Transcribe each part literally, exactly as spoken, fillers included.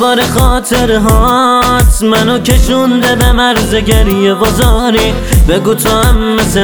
دوباره خاطرهات منو کشونده به مرز گریه و زاری. بگو تو هم مثل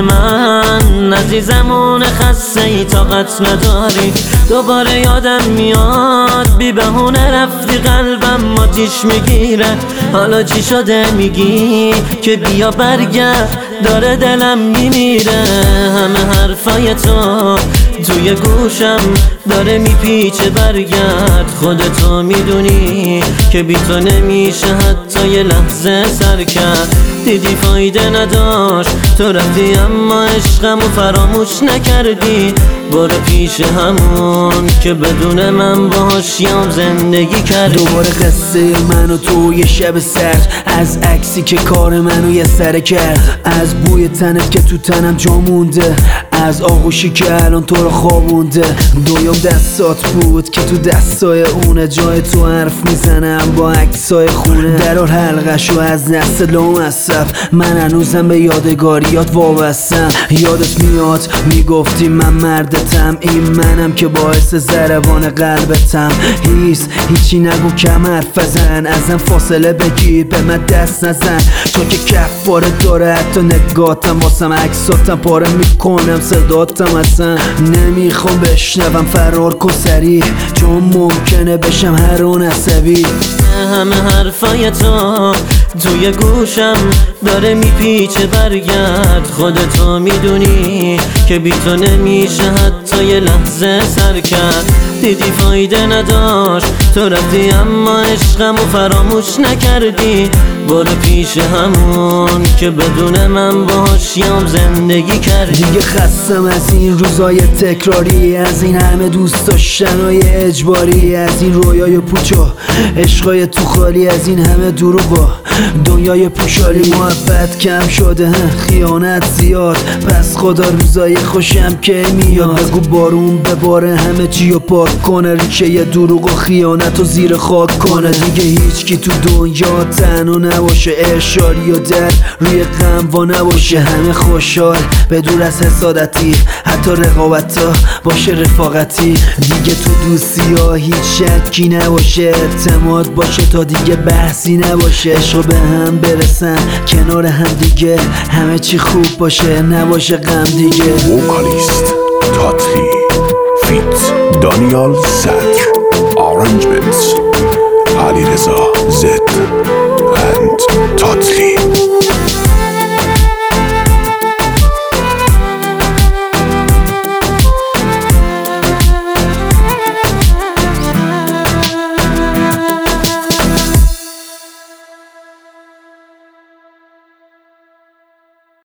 من عزیزمون خسته ای طاقت نداری. دوباره یادم میاد بی بهونه رفتی قلبم آتیش میگیره. حالا چی شده میگی که بیا برگرد داره دلم میمیره. همه حرفای تو توی گوشم داره میپیچه برگرد. خودتو میدونی که بی تو نمیشه حتی یه لحظه سر کرد. دیدی فایده نداشت تو رفتی اما عشقمو فراموش نکردی. برو پیش همون که بدون من باهاش یام زندگی کردی. دوباره قصه من و تو یه شب سرد، از عکسی که کار منو یه سره کرد، از بوی تنت که تو تنم جا مونده، از آغوشی که الان تو رو خوابونده. دویام دستات بود که تو دستای اونه، جای تو حرف میزنم با عکسای خونه. درار حلقشو از دست لامصب من هنوزم به یادگاریات وابستم. یادت میاد میگفتی من مردتم، این منم که باعث ضربان قلبتم. هیس هیچی نگو کم حرف بزن، ازم فاصله بگیر به من دست نزن، چون که کفاره داره حتی نگاتم. واسم عکساتم پاره میکنم صداتم، اصلا نمیخوام بشنوم فرار کن سریع، چون ممکنه بشم هر اون عصبی. همه حرفای تو توی گوشم داره میپیچه برگرد. خودتو میدونی که بی تو نمیشه حتی یه لحظه سر کرد. دیدی فایده نداشت تو رفتی اما عشقمو فراموش نکردی. برو پیش همون که بدون من باهاش یام زندگی کردی. دیگه خستم از این روزای تکراری، از این همه دوست داشتنای اجباری، از این رویای پوچو عشقای تو خالی، از این همه دروغا دنیای پوشالی. محبت کم شده خیانت زیاد، پس خدا روزای خوشم که میاد. بگو بارون بباره همه چی و پاک کنه، ریشه یه دروغ و خیانت و زیر خاک کنه. دیگه هیچ کی تو دنیا تنها نباشه، ارشاری و در روی غم وا نباشه. همه خوشحال بدور از حسادتی، حتی رقابت ها باشه رفاقتی. دیگه تو دوستی ها هیچ شکی نباشه، اعتماد باشه تا دیگه بحثی نباشه. عشق به هم برسن کنار هم دیگه، همه چی خوب باشه نباشه غم دیگه. وکالیست تاتری فیت دانیال صدر، آرنجمنت